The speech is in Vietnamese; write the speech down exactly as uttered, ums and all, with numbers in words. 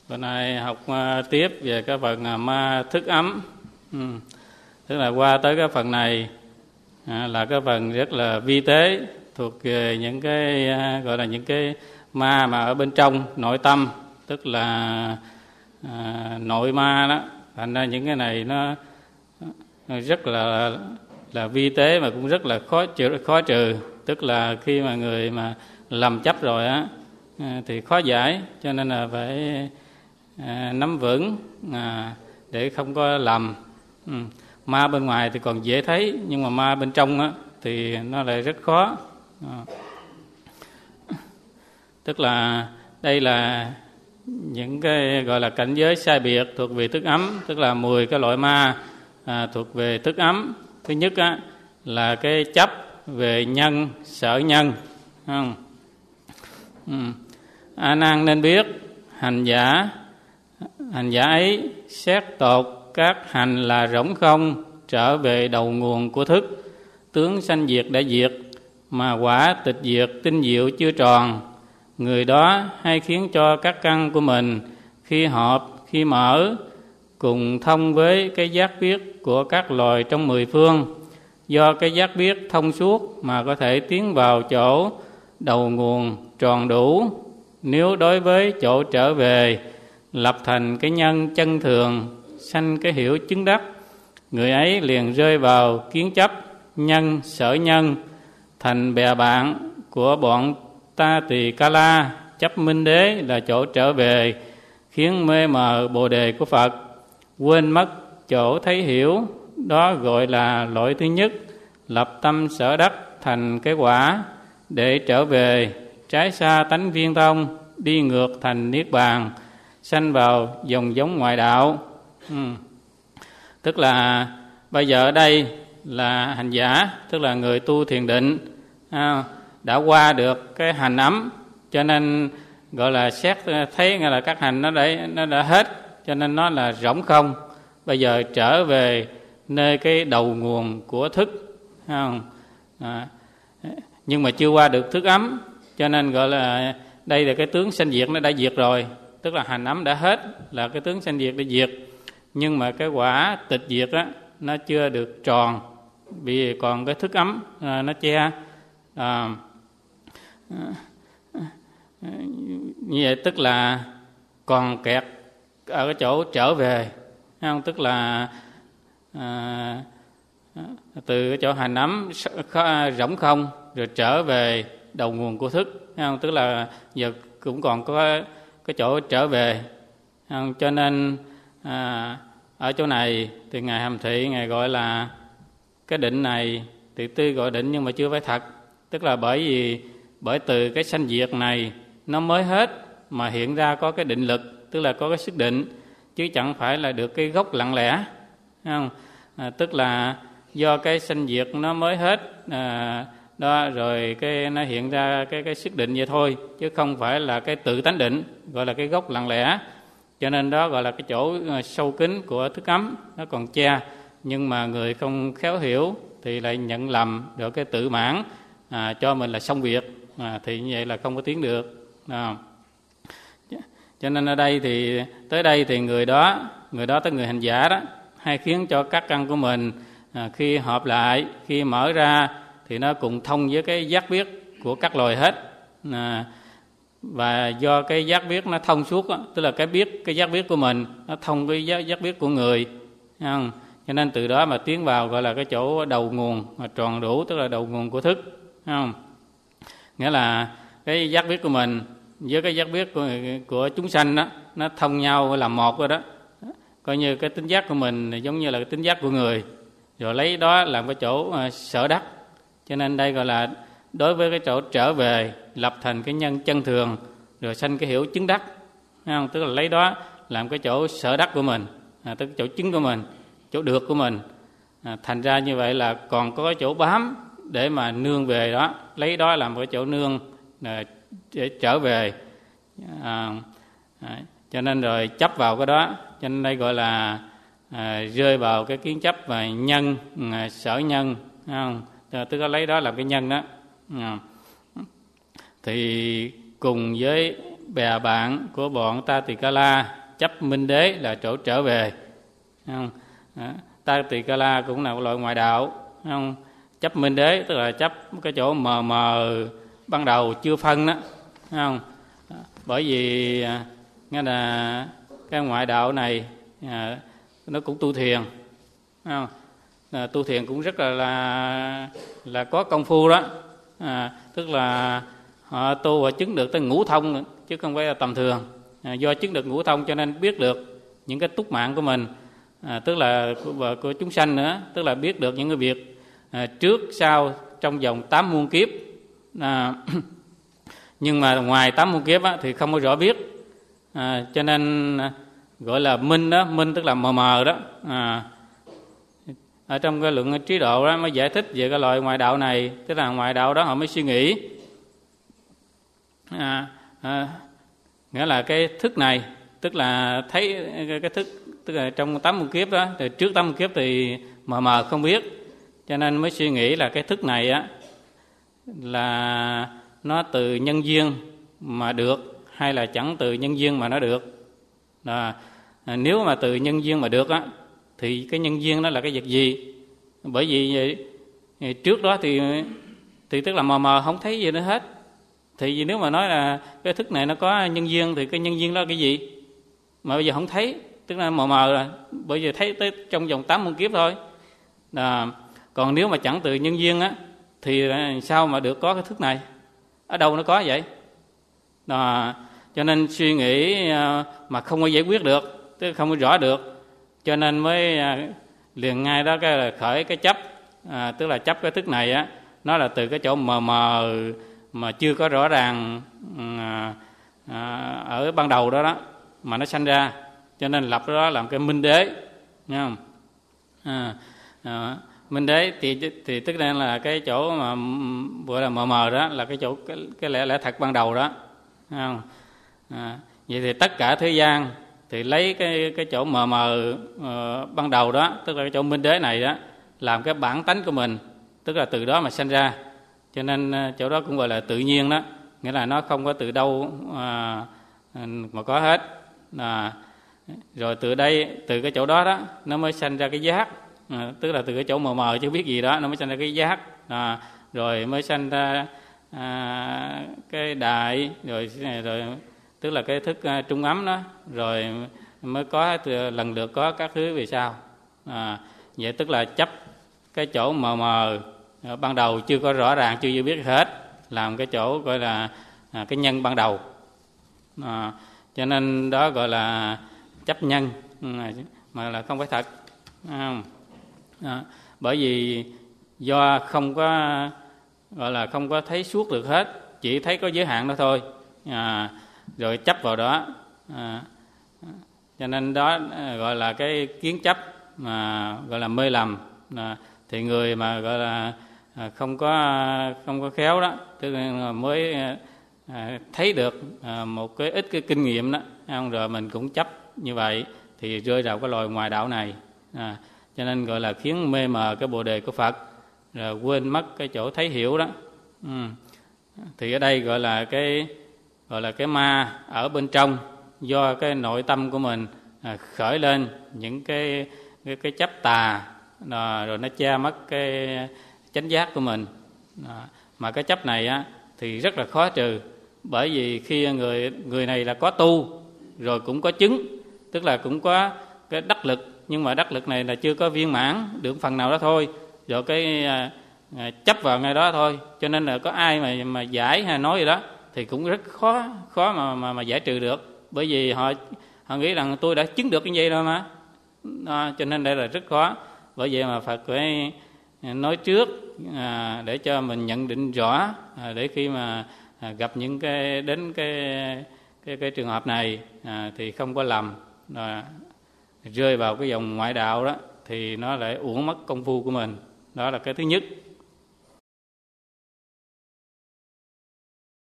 Bữa nay học uh, tiếp về cái phần uh, ma thức ấm. Ừ. Tức là qua tới cái phần này à, là cái phần rất là vi tế, thuộc về những cái uh, gọi là những cái ma mà ở bên trong nội tâm, tức là uh, nội ma đó. Thành ra những cái này nó, nó rất là là vi tế mà cũng rất là khó trừ, khó trừ. Tức là khi mà người mà lầm chấp rồi á thì khó giải, cho nên là phải à, nắm vững à, để không có lầm. Ừ. Ma bên ngoài thì còn dễ thấy, nhưng mà ma bên trong á thì nó lại rất khó. À. Tức là đây là những cái gọi là cảnh giới sai biệt thuộc về thức ấm, tức là mười cái loại ma à, thuộc về thức ấm. Thứ nhất á là cái chấp về nhân, sở nhân. Không? Ừ. A Nan nên biết hành giả hành giả ấy xét tột các hành là rỗng không, trở về đầu nguồn của thức. Tướng sanh diệt đã diệt, mà quả tịch diệt tinh diệu chưa tròn. Người đó hay khiến cho các căn của mình khi hợp, khi mở, cùng thông với cái giác biết của các loài trong mười phương. Do cái giác biết thông suốt mà có thể tiến vào chỗ đầu nguồn tròn đủ. Nếu đối với chỗ trở về lập thành cái nhân chân thường, sanh cái hiểu chứng đắc, người ấy liền rơi vào kiến chấp, nhân, sở nhân, thành bè bạn của bọn Ta Tỳ Ca La, chấp minh đế là chỗ trở về, khiến mê mờ bồ đề của Phật, quên mất chỗ thấy hiểu. Đó gọi là loại thứ nhất, lập tâm sở đắc thành cái quả, để trở về trái xa tánh viên thông, đi ngược thành niết bàn, sanh vào dòng giống ngoại đạo. Ừ. Tức là bây giờ ở đây là hành giả, tức là người tu thiền định, à, đã qua được cái hành ấm, cho nên gọi là xét thấy là các hành nó đã, nó đã hết, cho nên nó là rỗng không. Bây giờ trở về nơi cái đầu nguồn của thức, không? À, nhưng mà chưa qua được thức ấm, cho nên gọi là đây là cái tướng sanh diệt nó đã diệt rồi. Tức là hành ấm đã hết, là cái tướng sanh diệt đã diệt, nhưng mà cái quả tịch diệt á nó chưa được tròn, vì còn cái thức ấm à, nó che. À, à, như vậy tức là còn kẹt ở cái chỗ trở về, không? Tức là à, từ cái chỗ hành ấm rỗng không rồi trở về đầu nguồn của thức, không? Tức là giờ cũng còn có cái chỗ trở về, không? Cho nên à, ở chỗ này thì ngài Hàm Thị ngài gọi là cái định này thì tuy gọi định nhưng mà chưa phải thật. Tức là bởi vì bởi từ cái sanh diệt này nó mới hết mà hiện ra có cái định lực, tức là có cái sức định, chứ chẳng phải là được cái gốc lặng lẽ, không? À, tức là do cái sanh diệt nó mới hết à, đó rồi cái nó hiện ra cái cái sức định vậy thôi, chứ không phải là cái tự tánh định, gọi là cái gốc lặng lẽ. Cho nên đó gọi là cái chỗ sâu kín của thức ấm, nó còn che, nhưng mà người không khéo hiểu thì lại nhận lầm được cái tự mãn à, cho mình là xong việc, à, thì như vậy là không có tiến được. À. Cho nên ở đây thì tới đây thì người đó người đó tới người hành giả đó hay khiến cho các căn của mình à, khi hợp lại, khi mở ra thì nó cùng thông với cái giác biết của các loài hết. À, và do cái giác biết nó thông suốt đó, tức là cái biết cái giác biết của mình nó thông với giác, giác biết của người, không? Cho nên từ đó mà tiến vào gọi là cái chỗ đầu nguồn mà tròn đủ, tức là đầu nguồn của thức, không? Nghĩa là cái giác biết của mình với cái giác biết của, của chúng sanh đó nó thông nhau làm một rồi đó. Coi như cái tính giác của mình giống như là cái tính giác của người, rồi lấy đó làm cái chỗ uh, sở đắc. Cho nên đây gọi là đối với cái chỗ trở về lập thành cái nhân chân thường, rồi sanh cái hiểu chứng đắc, không? Tức là lấy đó làm cái chỗ sở đắc của mình, à, tức chỗ chứng của mình, chỗ được của mình. À, thành ra như vậy là còn có cái chỗ bám để mà nương về đó, lấy đó làm cái chỗ nương à, để trở về. À, à, cho nên rồi chấp vào cái đó, cho nên đây gọi là à, rơi vào cái kiến chấp và nhân, à, sở nhân, không? Tức là lấy đó làm cái nhân đó. À. Thì cùng với bè bạn của bọn Ta Tỳ Ca La, chấp Minh Đế là chỗ trở về. Không? Ta Tỳ Ca La cũng là một loại ngoại đạo. Không? Chấp Minh Đế tức là chấp cái chỗ mờ mờ ban đầu chưa phân đó. Không? Bởi vì nghe là cái ngoại đạo này à, nó cũng tu thiền. Không? À, tu thiền cũng rất là là, là có công phu đó. À, tức là họ tu và chứng được tới ngũ thông chứ không phải là tầm thường. À, do chứng được ngũ thông cho nên biết được những cái túc mạng của mình, à, tức là của, của chúng sanh nữa, tức là biết được những cái việc à, trước sau trong vòng tám muôn kiếp. À, nhưng mà ngoài tám muôn kiếp á, thì không có rõ biết, à, cho nên gọi là minh đó, minh tức là mờ mờ đó. À, ở trong cái luận trí độ đó mới giải thích về cái loại ngoại đạo này, tức là ngoại đạo đó họ mới suy nghĩ, à, à, nghĩa là cái thức này, tức là thấy cái, cái thức, tức là trong tám muôn kiếp đó, từ trước tám muôn kiếp thì mờ mờ không biết, cho nên mới suy nghĩ là cái thức này á là nó từ nhân duyên mà được hay là chẳng từ nhân duyên mà nó được. À, nếu mà từ nhân duyên mà được á thì cái nhân duyên đó là cái việc gì? Bởi vì trước đó thì thì tức là mờ mờ không thấy gì nữa hết. Thì nếu mà nói là cái thức này nó có nhân duyên thì cái nhân duyên đó là cái gì? Mà bây giờ không thấy, tức là mờ mờ rồi, bởi vì thấy tới trong vòng tám muôn kiếp thôi. À, còn nếu mà chẳng từ nhân duyên á thì sao mà được có cái thức này? Ở đâu nó có vậy? À, cho nên suy nghĩ mà không có giải quyết được, tức không có rõ được, cho nên mới liền ngay đó cái là khởi cái chấp, à, tức là chấp cái thức này á, nó là từ cái chỗ mờ mờ mà chưa có rõ ràng à, à, ở ban đầu đó đó mà nó sanh ra, cho nên lập đó làm cái minh đế, nghe không? À, à, minh đế thì thì tức là cái chỗ mà gọi là mờ mờ đó là cái chỗ cái, cái lẽ lẽ thật ban đầu đó, nghe không? À, vậy thì tất cả thế gian thì lấy cái cái chỗ mờ mờ uh, ban đầu đó, tức là cái chỗ minh đế này đó làm cái bản tánh của mình, tức là từ đó mà sanh ra, cho nên uh, chỗ đó cũng gọi là tự nhiên đó, nghĩa là nó không có từ đâu uh, mà có hết. À, rồi từ đây, từ cái chỗ đó đó nó mới sanh ra cái giác, à, tức là từ cái chỗ mờ mờ chưa biết gì đó nó mới sanh ra cái giác, à, rồi mới sanh ra à, cái đại, rồi rồi tức là cái thức uh, trung ấm đó, rồi mới có lần lượt có các thứ về sau. À, vậy tức là chấp cái chỗ mờ mờ ban đầu chưa có rõ ràng, chưa biết hết, làm cái chỗ gọi là à, cái nhân ban đầu. À, cho nên đó gọi là chấp nhân, mà là không phải thật. À, à, bởi vì do không có gọi là không có thấy suốt được hết, chỉ thấy có giới hạn đó thôi, à, rồi chấp vào đó, à, cho nên đó gọi là cái kiến chấp mà gọi là mê lầm. À, thì người mà gọi là không có không có khéo đó, tức là mới à, thấy được à, một cái ít cái kinh nghiệm đó, rồi mình cũng chấp như vậy thì rơi vào cái loài ngoại đạo này. À, cho nên gọi là khiến mê mờ cái bồ đề của Phật, rồi quên mất cái chỗ thấy hiểu đó. Ừ. Thì ở đây gọi là cái gọi là cái ma ở bên trong, do cái nội tâm của mình à, khởi lên những cái cái, cái chấp tà, à, rồi nó che mất cái chánh giác của mình. À, mà cái chấp này á thì rất là khó trừ, bởi vì khi người người này là có tu rồi cũng có chứng, tức là cũng có cái đắc lực, nhưng mà đắc lực này là chưa có viên mãn được phần nào đó thôi, rồi cái à, à, chấp vào ngay đó thôi, cho nên là có ai mà mà giải hay nói gì đó thì cũng rất khó khó mà mà, mà giải trừ được, bởi vì họ họ nghĩ rằng tôi đã chứng được cái gì rồi mà. À, cho nên đây là rất khó. Bởi vậy mà Phật phải nói trước à, để cho mình nhận định rõ, à, để khi mà à, gặp những cái đến cái cái, cái trường hợp này à, thì không có lầm, à, rơi vào cái dòng ngoại đạo đó thì nó lại uổng mất công phu của mình. Đó là cái thứ nhất.